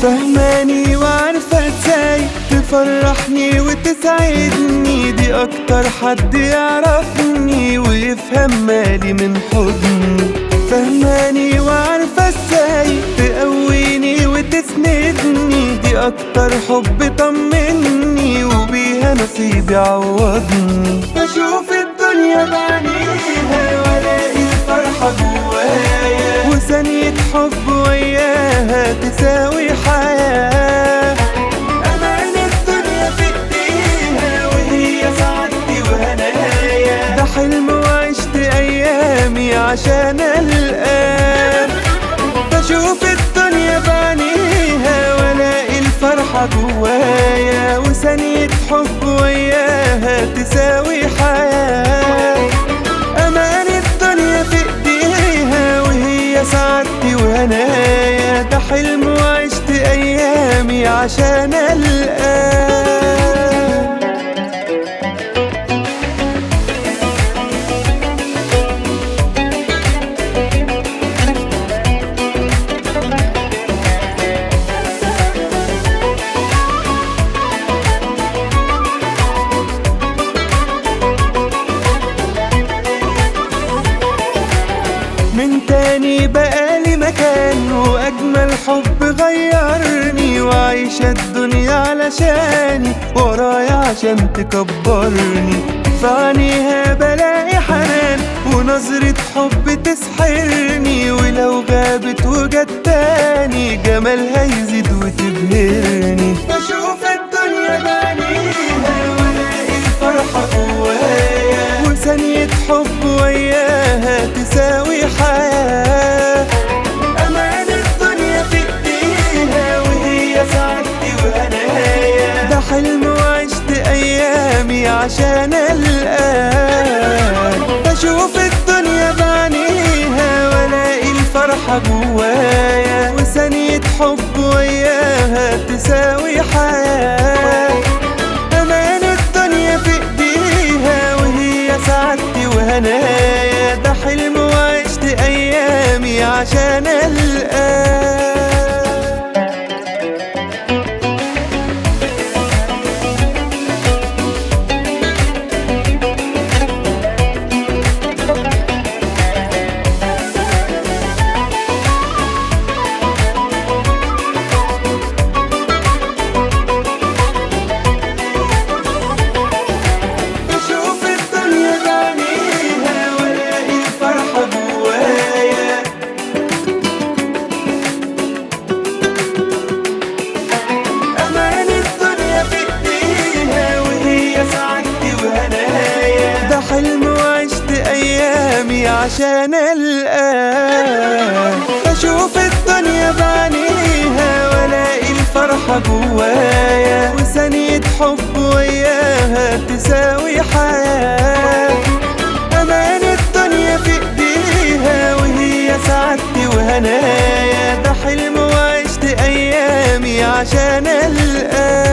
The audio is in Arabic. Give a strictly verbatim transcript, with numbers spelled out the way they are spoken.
فهماني وعارفة ازاي تفرحني وتسعدني، دي اكتر حد يعرفني ويفهم مالي من حضني. فهماني وعارفة ازاي تقويني وتسندني، دي اكتر حب طمني وبيها نصيبي عوضني. بشوف الدنيا بعينيها والاقي الفرحة جوايا، وثانية حب وياها تساوي حياة. أمان الدنيا في ايديها وهي سعادتي وهنايا، ده حلم وعشت أيامي عشان ألقاه. بشوف الدنيا بعينيها والاقي الفرحة جوايا، وثانية حب وياها تساوي حياة. أمان الدنيا في ايديها وهي سعادتي وهنايا، ده حلم وعشت أيامي عشان ألقاه. من تاني بقالي مكان وأجمل حب غيرني، وعايشة الدنيا علشاني ورايا عشان تكبرني. في عينيها بلاقي حنان ونظرة حب تسحرني، ولو غابت وجت تاني جمالها يزيد وتبهرني. بشوف الدنيا بعينيها والاقي الفرحة جوايا، وثانية حب وياها تساوي حياة. أمان الدنيا في ايديها وهي سعادتي وهنايا، ده حلم وعشت أيامي عشان ألقاه. بشوف الدنيا بعينيها والاقي الفرحة جوايا، وثانية حب وياها تساوي حياة. أمان الدنيا في ايديها وهي سعادتي وهنايا، ده حلم وعشت أيامي عشان ألقاه. حلم وعشت أيامي عشان ألقاه. بشوف الدنيا بعينيها والاقي الفرحة جوايا، وثانية حب وياها تساوي حياة. أمان الدنيا في ايديها وهي سعادتي وهنايا، ده حلم وعشت أيامي عشان ألقاه.